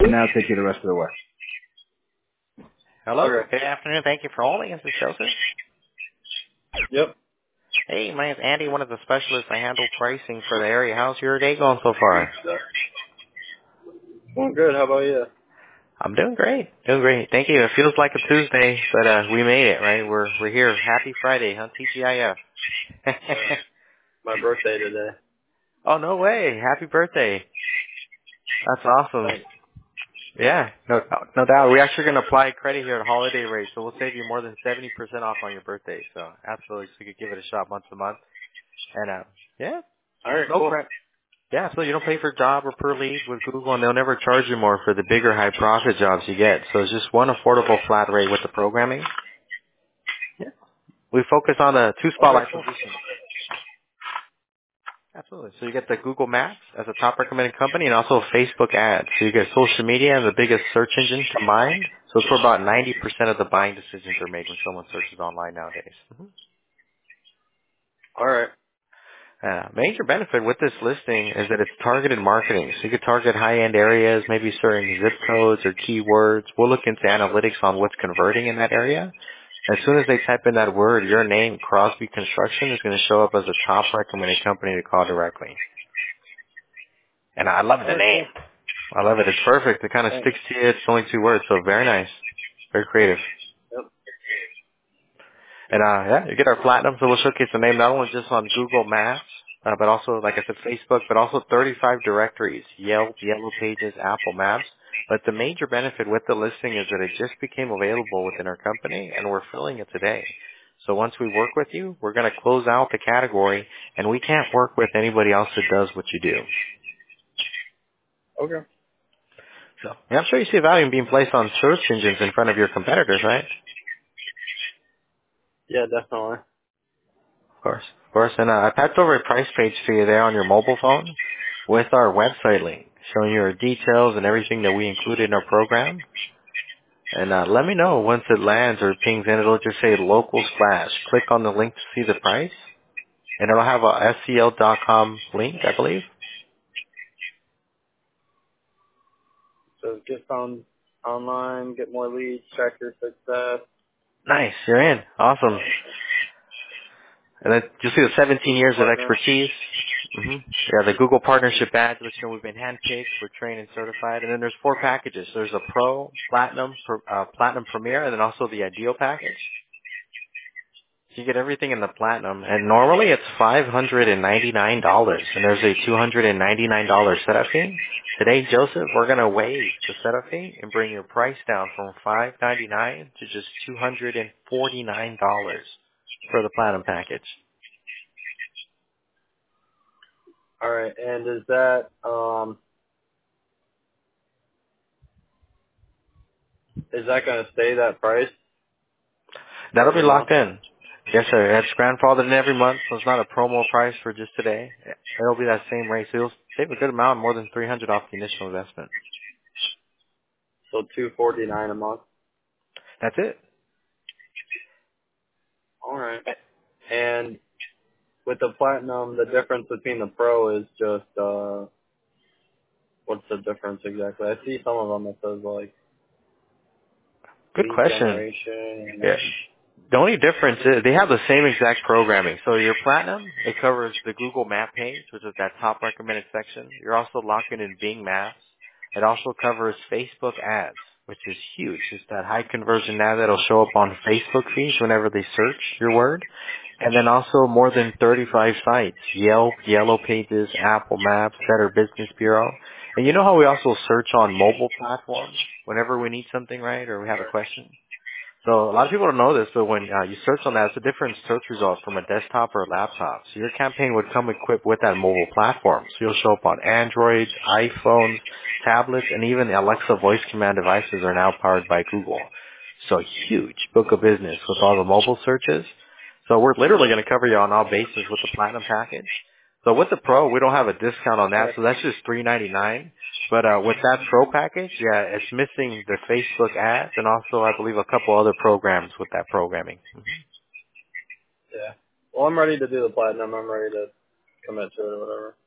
and now take you the rest of the way. Hello. Okay. Good afternoon. Thank you for holding. This is Joseph. Yep. Hey, my name's Andy, one of the specialists. I handle pricing for the area. How's your day going so far? Going good. How about you? I'm doing great. Doing great. Thank you. It feels like a Tuesday, but we made it, right? We're here. Happy Friday, huh? TGIF. My birthday today. Oh, no way. Happy birthday. That's awesome. Thanks. Yeah, no doubt. We're actually going to apply credit here at Holiday Rate, so we'll save you more than 70% off on your birthday. So absolutely, so you could give it a shot month to month. And yeah, All right, no cool. crap. Yeah, so you don't pay for job or per lead with Google, and they'll never charge you more for the bigger high profit jobs you get. So it's just one affordable flat rate with the programming. Yeah. We focus on the two Okay, spotlight cool. positions. Absolutely. So you get the Google Maps as a top recommended company and also Facebook ads. So you get social media and the biggest search engine combined. So it's where about 90% of the buying decisions are made when someone searches online nowadays. All right. Major benefit with this listing is that it's targeted marketing. So you could target high-end areas, maybe certain zip codes or keywords. We'll look into analytics on what's converting in that area. As soon as they type in that word, your name, Crosby Construction, is going to show up as a top recommended company to call directly. And I love the name. I love it. It's perfect. It kind of Thanks. sticks to you. It's only 2 words, so very nice. Very creative. Yep. And yeah, you get our platinum, so we'll showcase the name not only just on Google Maps, but also, like I said, Facebook, but also 35 directories, Yelp, Yellow Pages, Apple Maps. But the major benefit with the listing is that it just became available within our company, and we're filling it today. So once we work with you, we're going to close out the category, and we can't work with anybody else that does what you do. Okay. So yeah, I'm sure you see value in being placed on search engines in front of your competitors, right? Yeah, definitely. Of course. Of course. And I passed over a price page for you there on your mobile phone with our website link showing you our details and everything that we included in our program. And let me know once it lands or pings in. It'll just say local slash. Click on the link to see the price. And it'll have a SEL.com link, I believe. So get found online, get more leads, track your success. Nice. You're in. Awesome. And then you'll see the 17 years of Partner. expertise. Yeah, the Google partnership ads, which we've been handpicked, we're trained and certified. And then there's 4 packages. There's a Pro, Platinum, Platinum Premier, and then also the Ideal package. So you get everything in the Platinum. And normally it's $599. And there's a $299 setup fee. Today, Joseph, we're going to waive the setup fee and bring your price down from $599 to just $249 for the Platinum package. All right. And is that gonna stay that price? That'll be Every month? locked in. Yes, sir. It's grandfathered in every month, so it's not a promo price for just today. It'll be that same rate, so you'll save a good amount, more than $300 off the initial investment. So $249 a month. That's it. All right. And with the platinum, the difference between the pro is just what's the difference exactly? I see some of them that says like Good lead question. generation. And Yeah. The only difference is they have the same exact programming. So your Platinum, it covers the Google Map page, which is that top recommended section. You're also locking in Bing Maps. It also covers Facebook ads, which is huge. It's that high conversion ad that'll show up on Facebook feeds whenever they search your word. And then also more than 35 sites, Yelp, Yellow Pages, Apple Maps, Better Business Bureau. And you know how we also search on mobile platforms whenever we need something, right, or we have a question? So a lot of people don't know this, but when you search on that, it's a different search result from a desktop or a laptop. So your campaign would come equipped with that mobile platform. So you'll show up on Androids, iPhones, tablets, and even Alexa voice command devices are now powered by Google. So huge book of business with all the mobile searches. So we're literally going to cover you on all bases with the Platinum package. So with the Pro, we don't have a discount on that, so that's just $399. But with that Pro package, yeah, it's missing the Facebook ads and also, I believe, a couple other programs with that programming. yeah. Well, I'm ready to do the platinum. I'm ready to commit to it or whatever.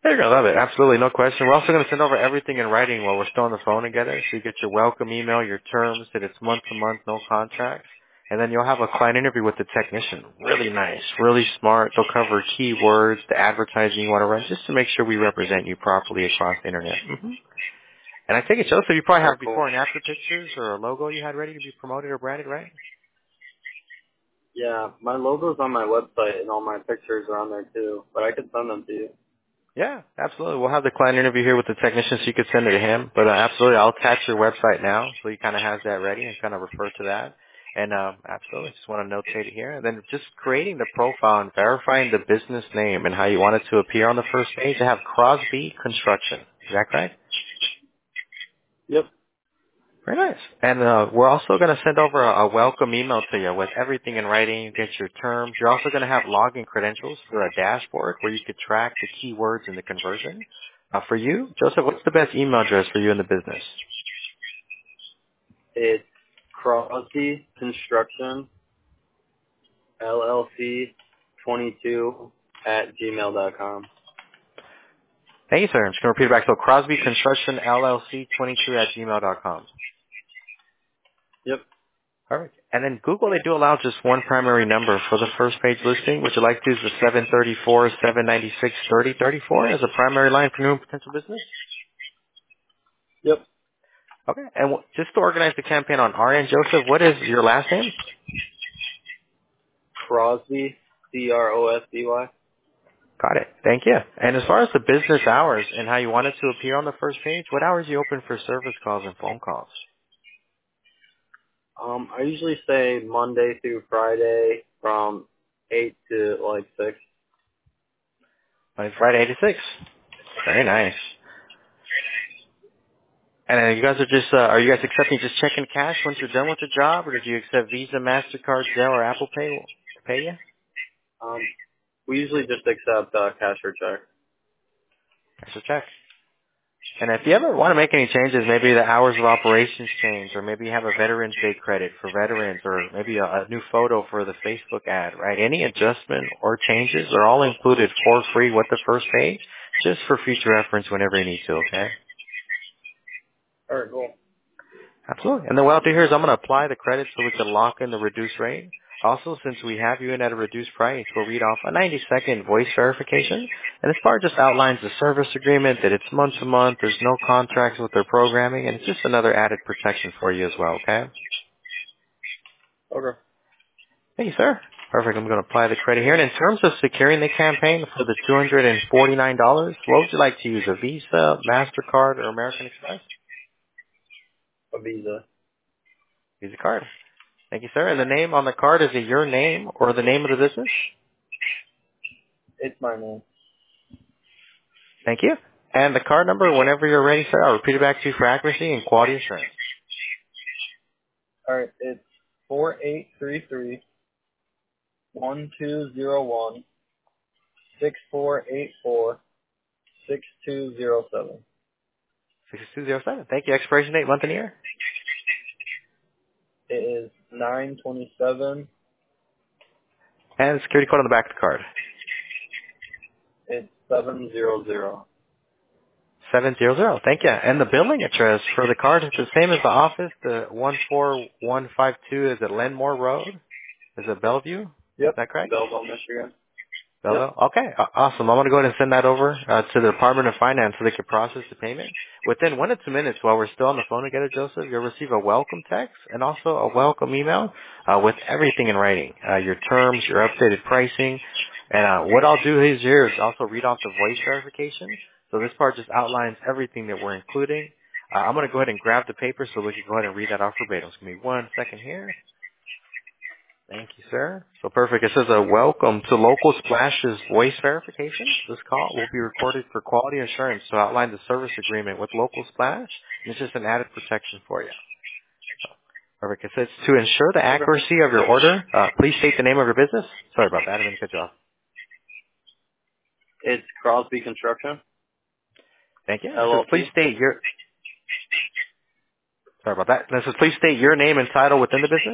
You're going to love it. Absolutely. No question. We're also going to send over everything in writing while we're still on the phone together. So you get your welcome email, your terms, that it's month to month, no contracts. And then you'll have a client interview with the technician. Really nice, really smart. They'll cover keywords, the advertising you want to run, just to make sure we represent you properly across the internet. And I take it, Joseph, you probably Very have cool. before and after pictures or a logo you had ready to be promoted or branded, right? Yeah, my logo's on my website and all my pictures are on there too, but I could send them to you. Yeah, absolutely. We'll have the client interview here with the technician so you could send it to him. But absolutely, I'll attach your website now so he kind of has that ready and kind of refer to that. And absolutely, just want to notate it here. And then just creating the profile and verifying the business name and how you want it to appear on the first page. I have Crosby Construction. Is that correct? Yep. Very nice. And we're also going to send over a welcome email to you with everything in writing, get your terms. You're also going to have login credentials for a dashboard where you could track the keywords and the conversion. For you, Joseph, what's the best email address for you in the business? It's Crosby Construction LLC 22 at gmail.com. Thank you, sir. I'm just going to repeat it back. So Crosby Construction LLC 22 at gmail.com. Yep. All right. And then Google, they do allow just one primary number for the first page listing. Would you like to use the 734-796-3034 as a primary line for new and potential business? Yep. Okay. And just to organize the campaign on our end, Joseph, what is your last name? Crosby, Crosby. Got it. Thank you. And as far as the business hours and how you want it to appear on the first page, what hours are you open for service calls and phone calls? I usually say Monday through Friday from 8 to like 6. Monday, Friday, 8 to 6. Very nice. And you guys are you guys accepting just checking cash once you're done with the job, or did you accept Visa, MasterCard, Zelle, or Apple Pay to pay you? Um, we usually just accept cash or check. Cash or check. And if you ever want to make any changes, maybe the hours of operations change, or maybe you have a Veterans Day credit for veterans, or maybe a new photo for the Facebook ad, right? Any adjustment or changes are all included for free with the first page, just for future reference whenever you need to, okay? All right, cool. Absolutely. And then what I'll do here is I'm going to apply the credit so we can lock in the reduced rate. Also, since we have you in at a reduced price, we'll read off a 90-second voice verification. And this part just outlines the service agreement, that it's month to month, there's no contracts with their programming, and it's just another added protection for you as well, okay? Okay. Thank you, sir. Perfect. I'm going to apply the credit here. And in terms of securing the campaign for the $249, what would you like to use, a Visa, MasterCard, or American Express? A Visa. Visa card. Thank you, sir. And the name on the card, is it your name or the name of the business? It's my name. Thank you. And the card number, whenever you're ready, sir, I'll repeat it back to you for accuracy and quality assurance. All right, it's 4833-1201-6484-6207. 6207. Thank you. Expiration date, month and year. It is 927. And the security code on the back of the card. It's 700. 700. Thank you. And the billing address for the card is the same as the office, the 14152. Is it Lenmore Road? Is it Bellevue? Is Yep. that correct? Belleville, Michigan. Yep. Belleville? Okay, awesome. I'm going to go ahead and send that over to the Department of Finance so they can process the payment. Within 1 to 2 minutes while we're still on the phone together, Joseph, you'll receive a welcome text and also a welcome email with everything in writing, your terms, your updated pricing. And what I'll do here is also read off the voice verification. So this part just outlines everything that we're including. I'm going to go ahead and grab the paper so we can go ahead and read that off verbatim. Just give me 1 second here. Thank you, sir. So perfect. It says welcome to Local Splash's voice verification. This call will be recorded for quality assurance to outline the service agreement with Local Splash. And it's just an added protection for you. Perfect. It says to ensure the Okay. accuracy of your order, please state the name of your business. Sorry about that. I didn't mean to cut you off. It's Crosby Construction, Thank you. It says please LLC. state your, sorry about that. It says please state your name and title within the business.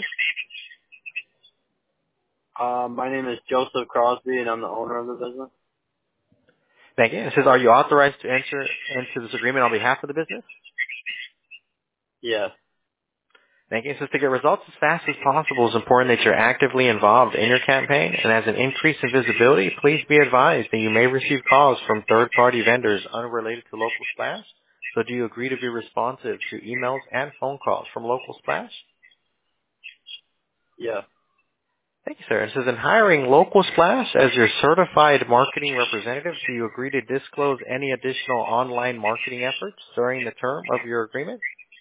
My name is Joseph Crosby, and I'm the owner of the business. Thank you. It says, are you authorized to enter into this agreement on behalf of the business? Yes. Thank you. It says to get results as fast as possible, it's important that you're actively involved in your campaign. And as an increase in visibility, please be advised that you may receive calls from third-party vendors unrelated to Local Splash. So do you agree to be responsive to emails and phone calls from Local Splash? Yes. Thank you, sir. It says, in hiring Local Splash as your certified marketing representative, do you agree to disclose any additional online marketing efforts during the term of your agreement?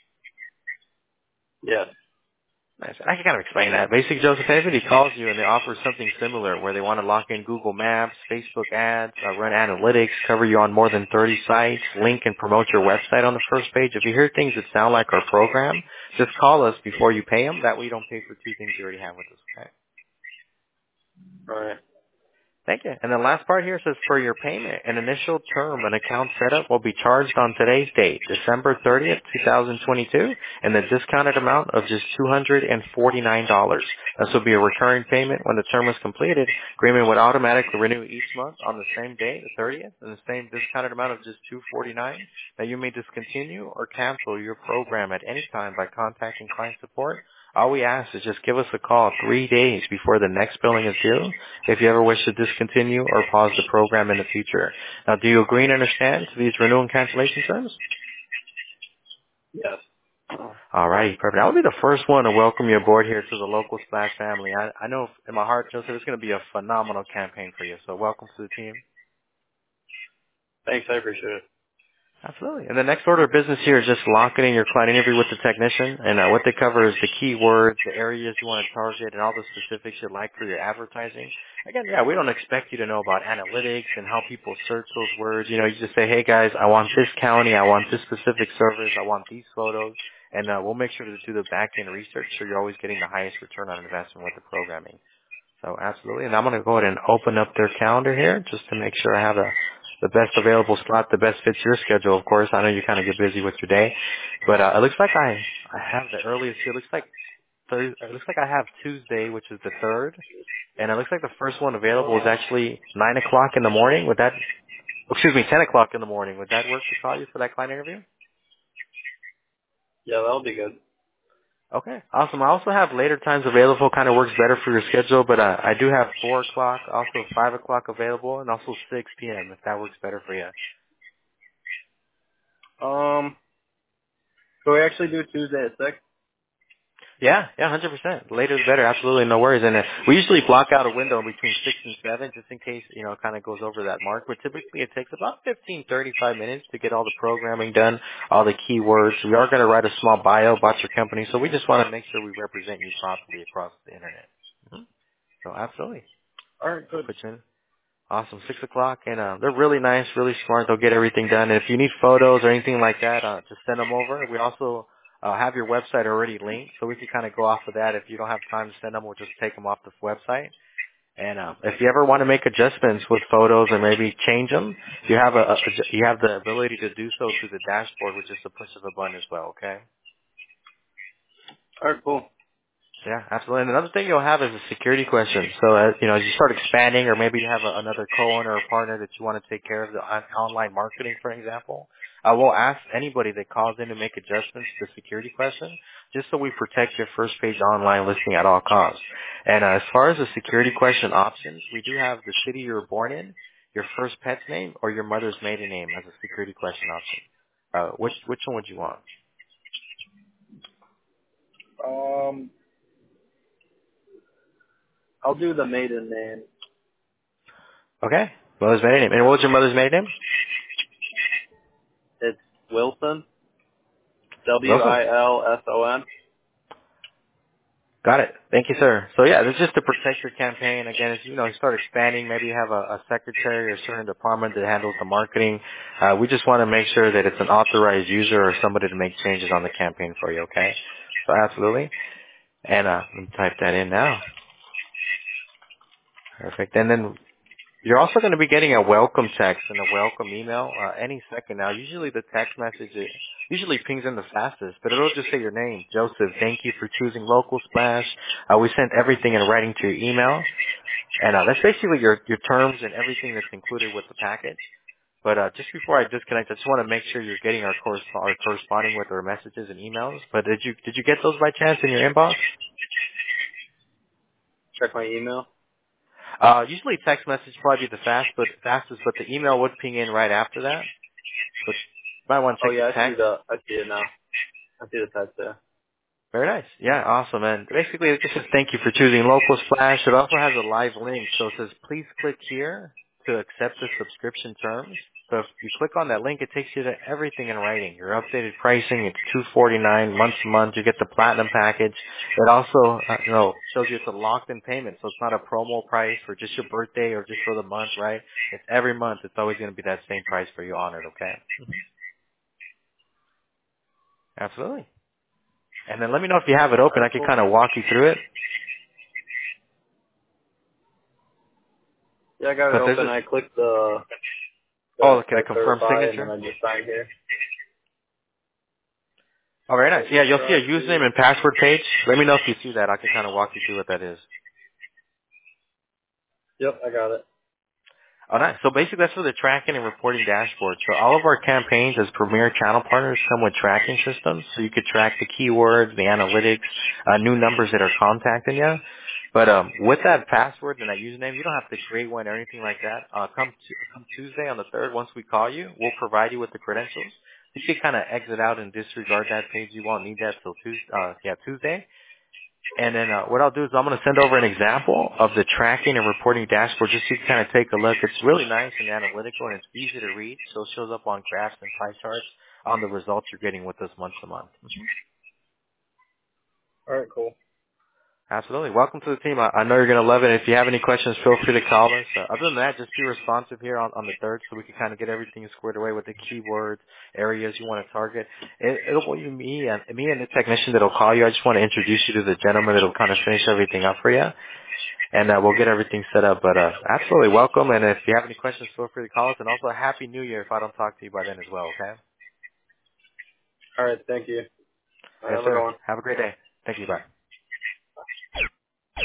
Yes. Nice. I can kind of explain that. Basically, Joseph, if anybody calls you and they offer something similar where they want to lock in Google Maps, Facebook ads, run analytics, cover you on more than 30 sites, link and promote your website on the first page, if you hear things that sound like our program, just call us before you pay them. That way you don't pay for two things you already have with us, okay? All right. Thank you. And the last part here says, for your payment, an initial term and account setup will be charged on today's date, December 30th, 2022, and the discounted amount of just $249. This will be a recurring payment when the term is completed. Agreement would automatically renew each month on the same day, the 30th, and the same discounted amount of just $249. Now, you may discontinue or cancel your program at any time by contacting client support. All we ask is just give us a call 3 days before the next billing is due if you ever wish to discontinue or pause the program in the future. Now, do you agree and understand to these renewal and cancellation terms? Yes. All righty, perfect. I'll be the first one to welcome you aboard here to the Local Splash family. I know in my heart, Joseph, it's going to be a phenomenal campaign for you. So welcome to the team. Thanks. I appreciate it. Absolutely. And the next order of business here is just locking in your client interview with the technician. And what they cover is the keywords, the areas you want to target, and all the specifics you'd like for your advertising. Again, yeah, we don't expect you to know about analytics and how people search those words. You know, you just say, hey, guys, I want this county. I want this specific service. I want these photos. And we'll make sure to do the back-end research so you're always getting the highest return on investment with the programming. So absolutely. And I'm going to go ahead and open up their calendar here just to make sure I have the best available slot, the best fits your schedule, of course. I know you kind of get busy with your day. But it looks like I have the earliest here. It looks like I have Tuesday, which is the 3rd. And it looks like the first one available is actually 9 o'clock in the morning. 10 o'clock in the morning. Would that work to call you for that client interview? Yeah, that'll be good. Okay, awesome. I also have later times available, kind of works better for your schedule, but I do have 4 o'clock, also 5 o'clock available, and also 6 p.m. if that works better for you. Can we actually do Tuesday at 6? Yeah, 100%. Later is better, absolutely, no worries. And we usually block out a window between 6 and 7 just in case, it kind of goes over that mark. But typically it takes about 35 minutes to get all the programming done, all the keywords. We are going to write a small bio about your company, so we just want to make sure we represent you properly across the internet. So absolutely. All right, I'll good. put you in. Awesome, 6 o'clock, and they're really nice, really smart. They'll get everything done. And if you need photos or anything like that, just send them over. We also have your website already linked, so we can kind of go off of that. If you don't have time to send them, we'll just take them off the website. And if you ever want to make adjustments with photos or maybe change them, you have you have the ability to do so through the dashboard, which is the push of a button as well. Okay. All right, cool. Yeah, absolutely. And another thing you'll have is a security question. So, as you start expanding, or maybe you have another co-owner or partner that you want to take care of the online marketing, for example, we'll ask anybody that calls in to make adjustments to the security question, just so we protect your first page online listing at all costs. And as far as the security question options, we do have the city you were born in, your first pet's name, or your mother's maiden name as a security question option. Which one would you want? I'll do the maiden name. Okay, mother's maiden name. And what was your mother's maiden name? It's Wilson. Wilson. Wilson. Got it. Thank you, sir. So yeah, this is just to protect your campaign. Again, as you start expanding, maybe you have a secretary or a certain department that handles the marketing. We just want to make sure that it's an authorized user or somebody to make changes on the campaign for you, okay? So absolutely. And let me type that in now. Perfect. And then you're also going to be getting a welcome text and a welcome email any second now. Usually the text message usually pings in the fastest, but it'll just say your name, Joseph. Thank you for choosing Local Splash. We sent everything in writing to your email, and that's basically your terms and everything that's included with the package. But just before I disconnect, I just want to make sure you're getting our corresponding with our messages and emails. But did you get those by chance in your inbox? Check my email. Usually text message probably be the fastest, but the email would ping in right after that. But you might want to Oh check yeah, the text. I see it now. I see the text there. Very nice. Yeah, awesome. And basically, it just says thank you for choosing Local Splash. It also has a live link, so it says please click here to accept the subscription terms. So if you click on that link, it takes you to everything in writing. Your updated pricing, it's $249 month to month. You get the platinum package. It also, shows you it's a locked-in payment, so it's not a promo price for just your birthday or just for the month, right? It's every month. It's always going to be that same price for you on it, okay? Absolutely. And then let me know if you have it All open. right, I can cool. kind of walk you through it. Yeah, I got So it if there's open. a, I clicked the can I confirm certify, and then signature? I just signed here. Oh, very nice. Yeah, you'll see a Subscribe username to. and password page. Let me know if you see that. I can kind of walk you through what that is. Yep, I got it. Oh, nice. So basically, that's for the tracking and reporting dashboard. So all of our campaigns as premier channel partners come with tracking systems. So you could track the keywords, the analytics, new numbers that are contacting you. But with that password and that username, you don't have to create one or anything like that. Come Tuesday on the 3rd, once we call you, we'll provide you with the credentials. You can kind of exit out and disregard that page. You won't need that till Tuesday. And then what I'll do is I'm going to send over an example of the tracking and reporting dashboard just so you can kind of take a look. It's really nice and analytical, and it's easy to read. So it shows up on graphs and pie charts on the results you're getting with us month to month. All right, cool. Absolutely. Welcome to the team. I know you're going to love it. If you have any questions, feel free to call us. Other than that, just be responsive here on the 3rd so we can kind of get everything squared away with the keywords, areas you want to target. It'll be me and the technician that'll call you. I just want to introduce you to the gentleman that'll kind of finish everything up for you. And we'll get everything set up. But absolutely welcome. And if you have any questions, feel free to call us. And also, Happy New Year if I don't talk to you by then as well, okay? All right, thank you. All right, Yes, have a good sir. one. Have a great day. Thank you. Bye.